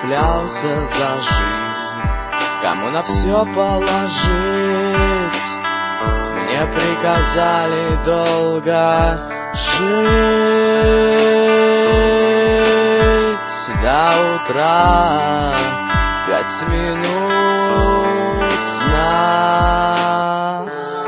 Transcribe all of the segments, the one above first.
цеплялся за жизнь, кому на все положить. Мне приказали долго жить до утра, 5 минут сна.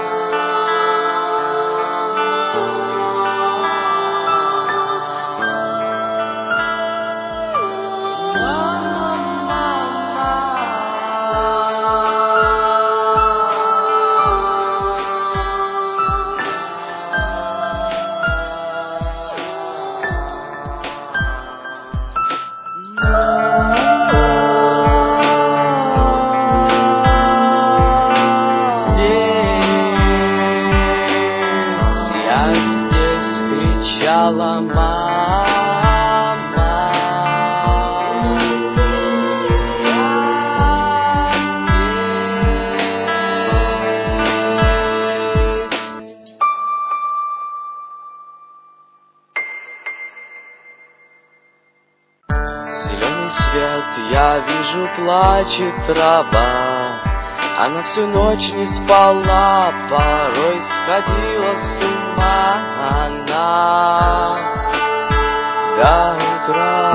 Зеленый свет, я вижу, плачет трава. Она всю ночь не спала, порой сходила с ума она. До утра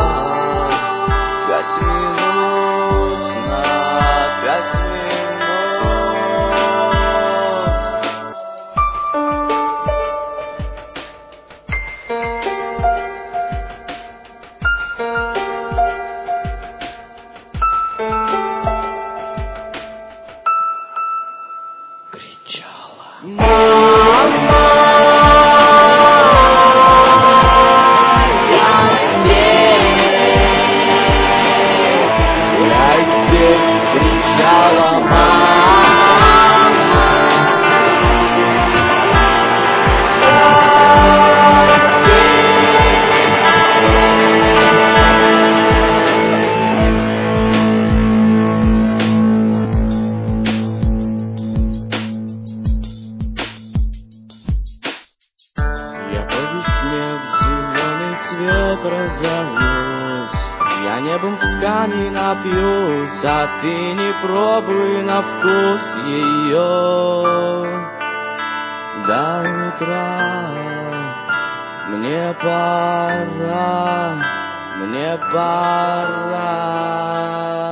5 минут на 5 минут. Разорвусь, я небом в ткани напьюсь, а ты не пробуй на вкус ее. До утра мне пора, мне пора.